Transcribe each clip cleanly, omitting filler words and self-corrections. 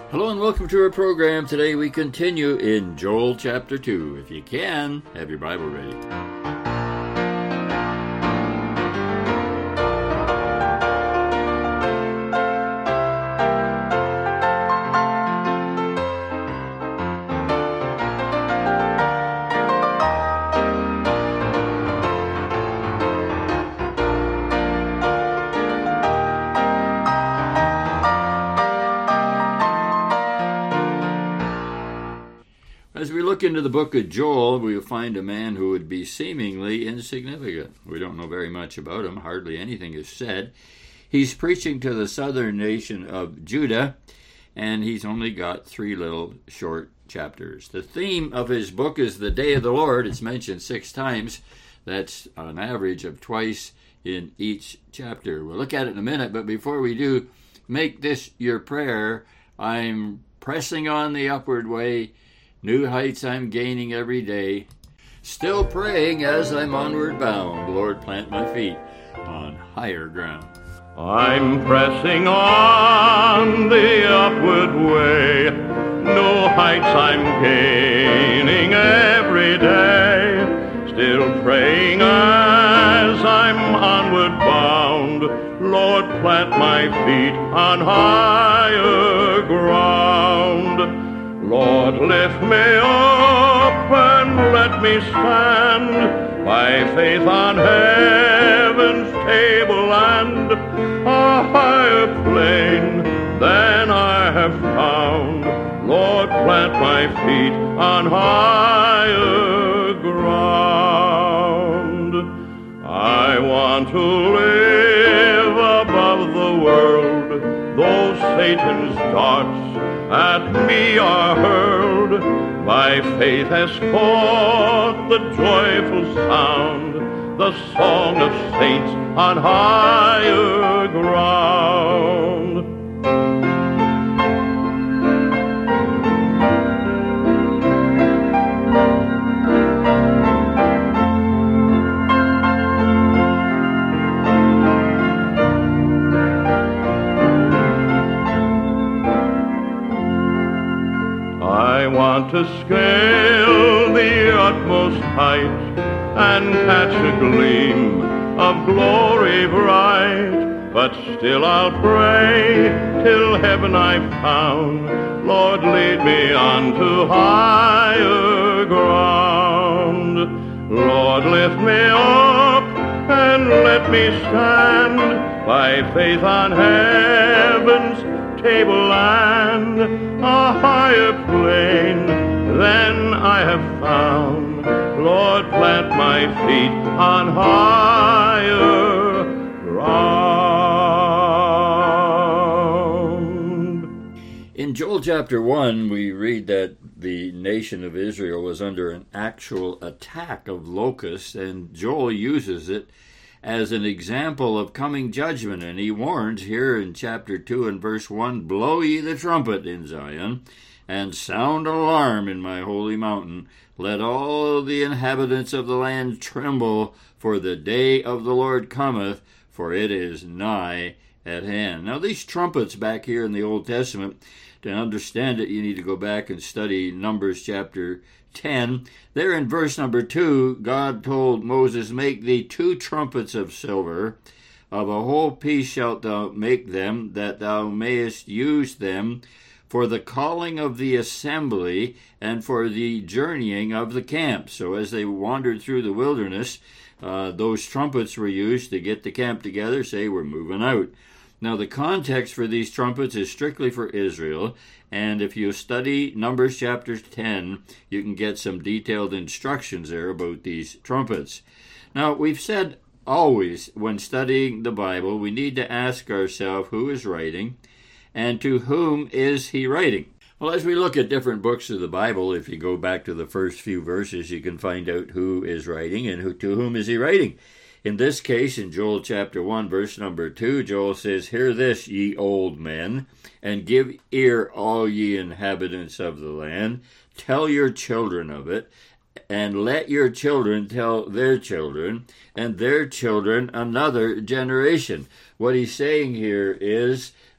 Hello and welcome to our program. Today we continue in Joel chapter 2. If you can, have your Bible ready. As we look into the book of Joel, we will find a man who would be seemingly insignificant. We don't know very much about him. Hardly anything is said. He's preaching to the southern nation of Judah, and he's only got 3 little short chapters. The theme of his book is the day of the Lord. It's mentioned 6 times. That's an average of twice in each chapter. We'll look at it in a minute, but before we do, make this your prayer. I'm pressing on the upward way. New heights I'm gaining every day. Still praying as I'm onward bound. Lord, plant my feet on higher ground. I'm pressing on the upward way. New heights I'm gaining every day. Still praying as I'm onward bound. Lord, plant my feet on higher ground. Lord, lift me up and let me stand by faith on heaven's tableland, a higher plane than I have found. Lord, plant my feet on higher ground. I want to live above the world, though Satan's darts at me are hurled. By faith has forth the joyful sound, the song of saints on higher ground. I want to scale the utmost height and catch a gleam of glory bright, but still I'll pray till heaven I've found. Lord, lead me on to higher ground. Lord, lift me up and let me stand by faith on heaven's tableland, a higher plane than I have found. Lord, plant my feet on higher ground. In Joel chapter 1, we read that the nation of Israel was under an actual attack of locusts, and Joel uses it as an example of coming judgment. And he warns here in chapter 2 and verse 1, "Blow ye the trumpet in Zion, and sound alarm in my holy mountain. Let all the inhabitants of the land tremble, for the day of the Lord cometh, for it is nigh at hand." Now these trumpets back here in the Old Testament, to understand it, you need to go back and study Numbers chapter 10. There in verse number 2, God told Moses, "Make thee 2 trumpets of silver. Of a whole piece shalt thou make them, that thou mayest use them for the calling of the assembly and for the journeying of the camp." So as they wandered through the wilderness, those trumpets were used to get the camp together, say, "We're moving out." Now, the context for these trumpets is strictly for Israel, and if you study Numbers chapter 10, you can get some detailed instructions there about these trumpets. Now, we've said always when studying the Bible, we need to ask ourselves who is writing and to whom is he writing. Well, as we look at different books of the Bible, if you go back to the first few verses, you can find out who is writing and to whom is he writing. In this case, in Joel chapter 1, verse number 2, Joel says, "Hear this, ye old men, and give ear, all ye inhabitants of the land. Tell your children of it, and let your children tell their children, and their children another generation." What he's saying here is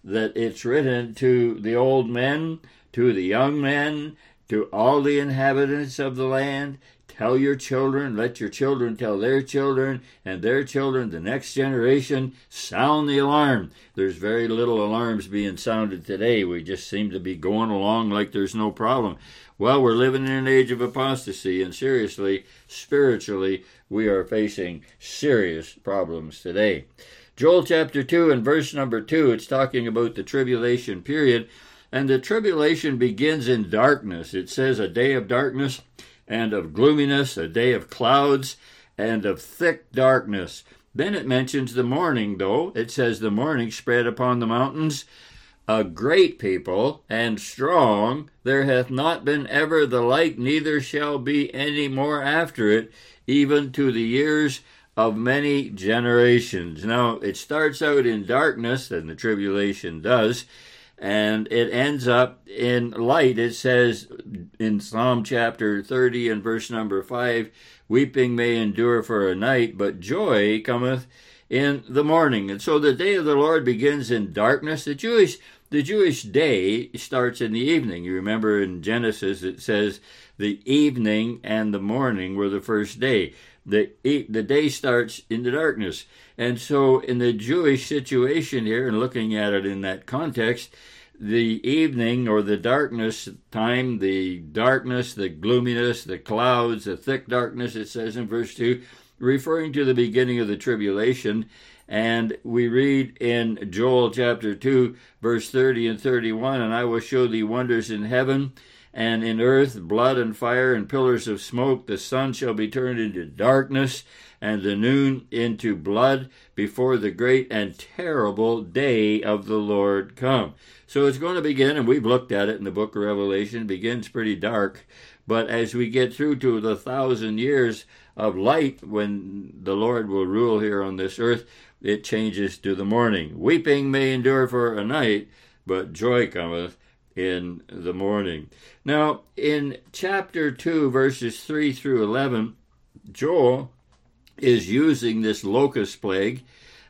that it's written to the old men, to the young men, to all the inhabitants of the land. Tell your children, let your children tell their children, and their children, the next generation. Sound the alarm. There's very little alarms being sounded today. We just seem to be going along like there's no problem. Well, we're living in an age of apostasy, and seriously, spiritually, we are facing serious problems today. Joel chapter 2 and verse number 2, it's talking about the tribulation period, and the tribulation begins in darkness. It says a day of darkness and of gloominess, a day of clouds, and of thick darkness. Then it mentions the morning, though. It says the morning spread upon the mountains, a great people and strong. There hath not been ever the like, neither shall be any more after it, even to the years of many generations. Now, it starts out in darkness, and the tribulation does, and it ends up in light. It says in Psalm chapter 30 and verse number 5, weeping may endure for a night, but joy cometh in the morning. And so the day of the Lord begins in darkness. The Jewish day starts in the evening. You remember in Genesis it says the evening and the morning were the first day. The day starts in the darkness. And so in the Jewish situation here, and looking at it in that context, the evening or the darkness time, the darkness, the gloominess, the clouds, the thick darkness, it says in verse 2, referring to the beginning of the tribulation. And we read in Joel chapter 2, verse 30 and 31, and I will show thee wonders in heaven and in earth, blood and fire and pillars of smoke. The sun shall be turned into darkness, and the noon into blood, before the great and terrible day of the Lord come. So it's going to begin, and we've looked at it in the book of Revelation, begins pretty dark, but as we get through to the 1,000 years of light, when the Lord will rule here on this earth, it changes to the morning. Weeping may endure for a night, but joy cometh in the morning. Now, in chapter 2, verses 3 through 11, Joel is using this locust plague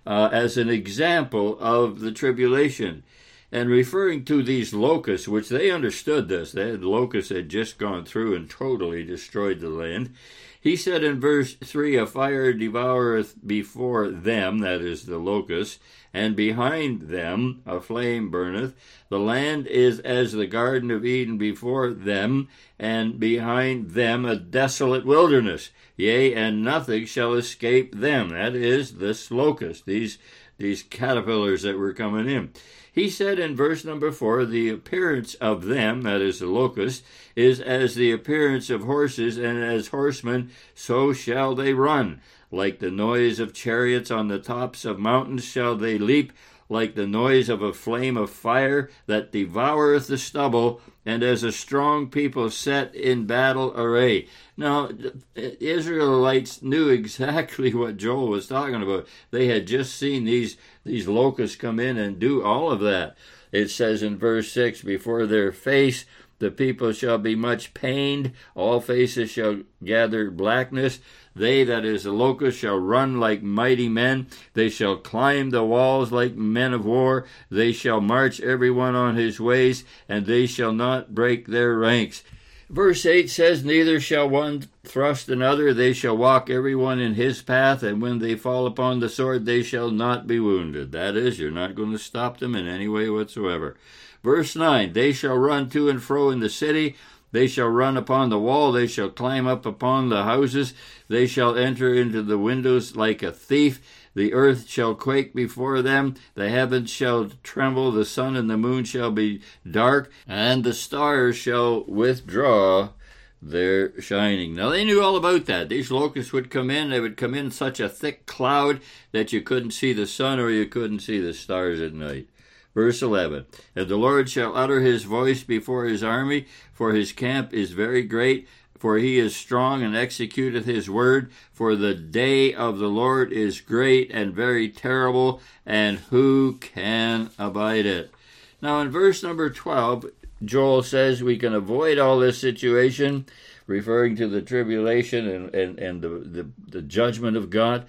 as an example of the tribulation, and referring to these locusts, which they understood this. The locusts had just gone through and totally destroyed the land. He said in verse 3, a fire devoureth before them, that is the locusts, and behind them a flame burneth. The land is as the Garden of Eden before them, and behind them a desolate wilderness. Yea, and nothing shall escape them. That is, this locust, these caterpillars that were coming in. He said in verse number 4, the appearance of them, that is the locust, is as the appearance of horses, and as horsemen, so shall they run. Like the noise of chariots on the tops of mountains shall they leap, like the noise of a flame of fire that devoureth the stubble, and as a strong people set in battle array. Now, the Israelites knew exactly what Joel was talking about. They had just seen these locusts come in and do all of that. It says in verse 6, before their face the people shall be much pained, all faces shall gather blackness. They, that is the locusts, shall run like mighty men. They shall climb the walls like men of war. They shall march every one on his ways, and they shall not break their ranks. Verse 8 says, neither shall one thrust another. They shall walk every one in his path, and when they fall upon the sword, they shall not be wounded. That is, you're not going to stop them in any way whatsoever. Verse 9, they shall run to and fro in the city. They shall run upon the wall. They shall climb up upon the houses. They shall enter into the windows like a thief. The earth shall quake before them. The heavens shall tremble. The sun and the moon shall be dark, and the stars shall withdraw their shining. Now, they knew all about that. These locusts would come in. They would come in such a thick cloud that you couldn't see the sun or you couldn't see the stars at night. Verse 11, and the Lord shall utter his voice before his army, for his camp is very great, for he is strong and executeth his word, for the day of the Lord is great and very terrible, and who can abide it? Now in verse number 12, Joel says we can avoid all this situation, referring to the tribulation and the judgment of God.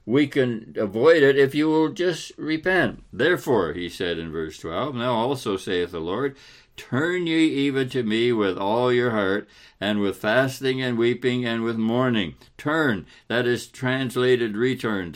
we can avoid it if you will just repent. Therefore, he said in verse 12, now also saith the Lord, turn ye even to me with all your heart, and with fasting and weeping and with mourning. Turn, that is translated return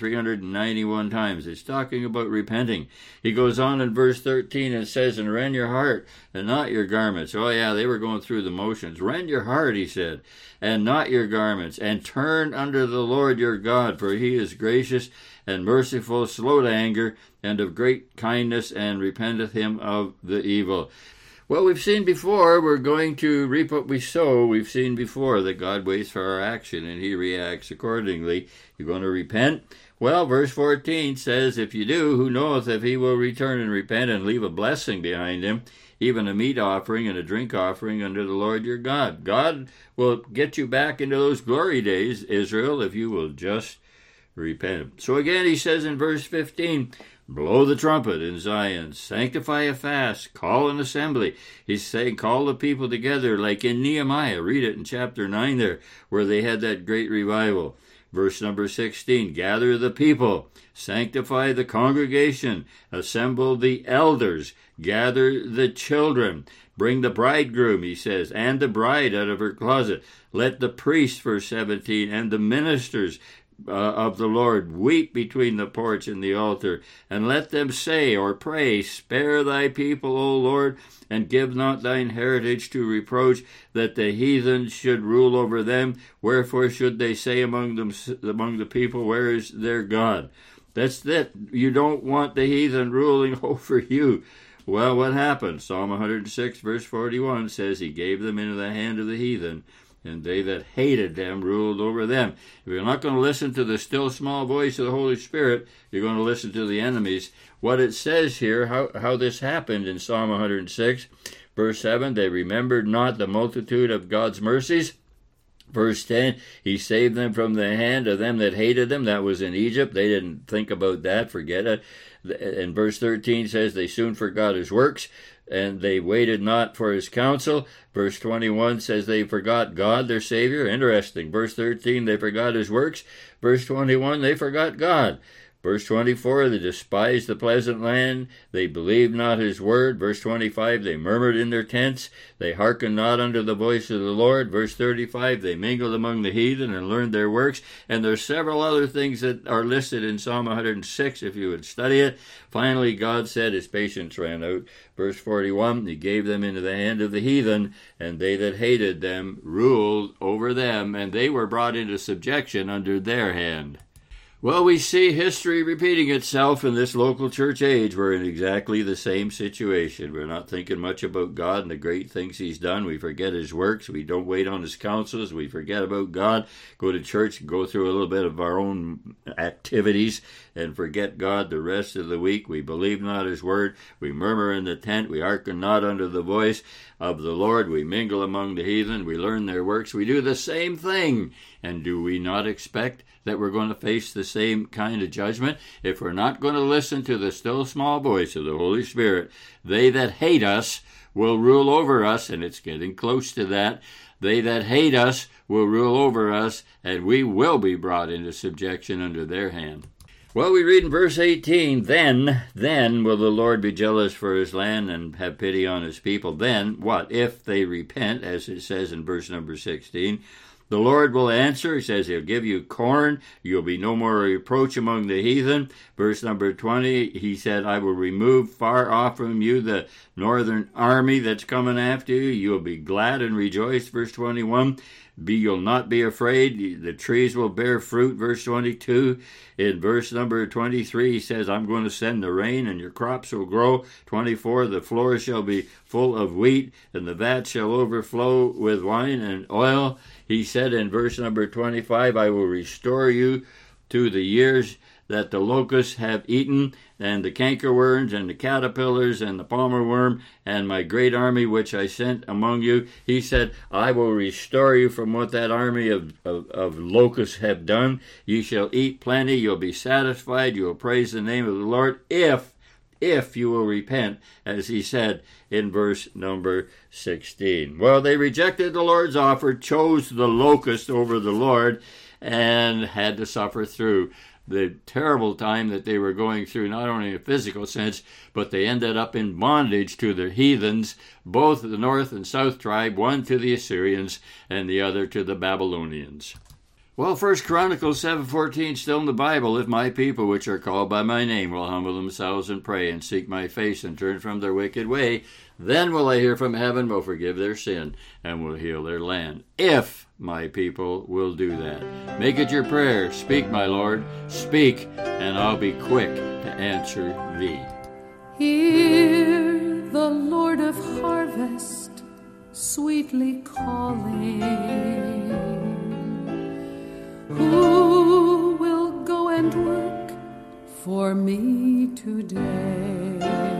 391 times. It's talking about repenting. He goes on in verse 13 and says, and rend your heart and not your garments. Oh yeah, they were going through the motions. Rend your heart, he said, and not your garments, and turn unto the Lord your God, for he is gracious and merciful, slow to anger, and of great kindness, and repenteth him of the evil. Well, we've seen before, we're going to reap what we sow. We've seen before that God waits for our action and he reacts accordingly. You're going to repent? Well, verse 14 says, if you do, who knoweth if he will return and repent and leave a blessing behind him, even a meat offering and a drink offering unto the Lord your God. God will get you back into those glory days, Israel, if you will just repent. So again, he says in verse 15, blow the trumpet in Zion, sanctify a fast, call an assembly. He's saying call the people together like in Nehemiah. Read it in chapter 9 there, where they had that great revival. Verse number 16, gather the people, sanctify the congregation, assemble the elders, gather the children, bring the bridegroom, he says, and the bride out of her closet. Let the priests, verse 17, and the ministers of the Lord weep between the porch and the altar, and let them say or pray, spare thy people, O Lord, and give not thine heritage to reproach, that the heathen should rule over them. Wherefore should they say among the people, where is their God? That's it. You don't want the heathen ruling over you. Well, what happened? Psalm 106 verse 41 says he gave them into the hand of the heathen, and they that hated them ruled over them. If you're not going to listen to the still small voice of the Holy Spirit, you're going to listen to the enemies. What it says here, how this happened in Psalm 106, verse 7, they remembered not the multitude of God's mercies. Verse 10, he saved them from the hand of them that hated them. That was in Egypt. They didn't think about that, forget it. And verse 13 says they soon forgot his works, and they waited not for his counsel. Verse 21 says they forgot God, their Savior. Interesting. Verse 13, they forgot his works. Verse 21, they forgot God. Verse 24, they despised the pleasant land. They believed not his word. Verse 25, they murmured in their tents. They hearkened not unto the voice of the Lord. Verse 35, they mingled among the heathen and learned their works. And there's several other things that are listed in Psalm 106 if you would study it. Finally, God said his patience ran out. Verse 41, he gave them into the hand of the heathen, and they that hated them ruled over them, and they were brought into subjection under their hand. Well, we see history repeating itself in this local church age. We're in exactly the same situation. We're not thinking much about God and the great things he's done. We forget his works. We don't wait on his counsels. We forget about God, go to church, go through a little bit of our own activities, and forget God the rest of the week. We believe not his word. We murmur in the tent. We hearken not unto the voice of the Lord. We mingle among the heathen. We learn their works. We do the same thing. And do we not expect that we're going to face the same kind of judgment? If we're not going to listen to the still small voice of the Holy Spirit, they that hate us will rule over us, and it's getting close to that. They that hate us will rule over us, and we will be brought into subjection under their hand. Well, we read in verse 18, Then will the Lord be jealous for his land and have pity on his people. Then, what? If they repent, as it says in verse number 16, the Lord will answer. He says he'll give you corn. You'll be no more a reproach among the heathen. Verse number 20, he said, I will remove far off from you the northern army that's coming after you. You'll be glad and rejoice. Verse 21, you'll not be afraid. The trees will bear fruit. Verse 22. In verse number 23, he says, I'm going to send the rain and your crops will grow. 24, the floor shall be full of wheat and the vat shall overflow with wine and oil. He said in verse number 25, I will restore you to the years that the locusts have eaten, and the cankerworms, and the caterpillars, and the palmer worm, and my great army which I sent among you. He said, I will restore you from what that army of locusts have done. You shall eat plenty, you'll be satisfied, you will praise the name of the Lord, if you will repent, as he said in verse number 16. Well, they rejected the Lord's offer, chose the locust over the Lord, and had to suffer through the terrible time that they were going through, not only in a physical sense, but they ended up in bondage to the heathens, both the north and south tribe, one to the Assyrians and the other to the Babylonians. Well, 1 Chronicles 7:14, still in the Bible, if my people which are called by my name will humble themselves and pray and seek my face and turn from their wicked way, then will I hear from heaven, will forgive their sin, and will heal their land. If my people will do that. Make it your prayer. Speak, my Lord. Speak, and I'll be quick to answer thee. Hear the Lord of harvest sweetly calling. Who will go and work for me today?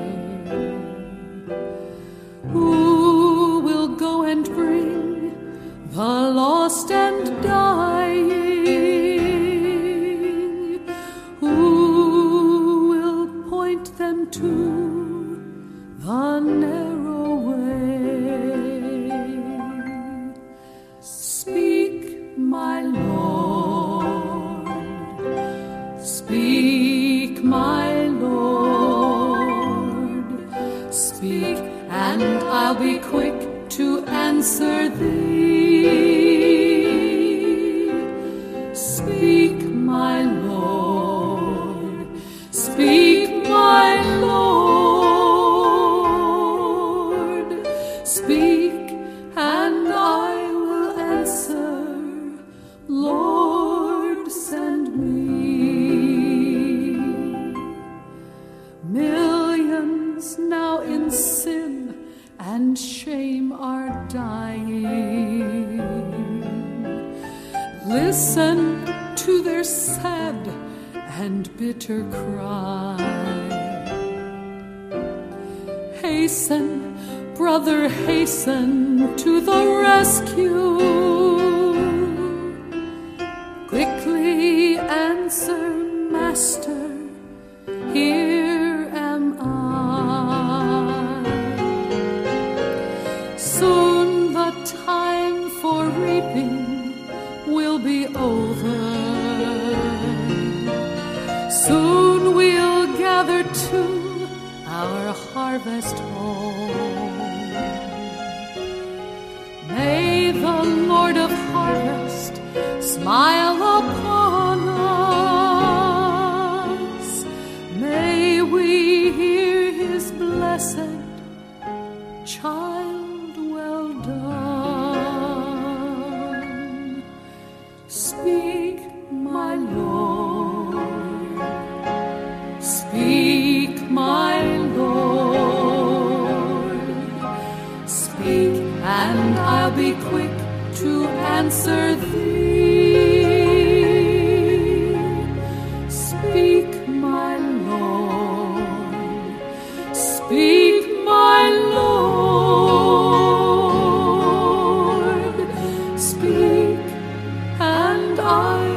Who will go and bring the lost and dying? Who will point them to the narrow way? Speak, my Lord, speak, my Lord, speak, and I'll be quick to answer thee. Speak, my Lord, speak, my Lord, speak, and I will answer, Lord, send me. Millions now in sin and shame are dying. Listen to their sad and bitter cry. Hasten, brother, hasten to the rescue. Quickly answer, Master, here am I. Soon the time for reaping will be over. Soon we'll gather to our harvest home. May the Lord of harvest smile upon us. May we hear his blessed, child, well done. Speak, my Lord, speak, my Lord, speak, and I'll be quick to answer thee. Speak, my Lord, speak, my Lord, speak, and I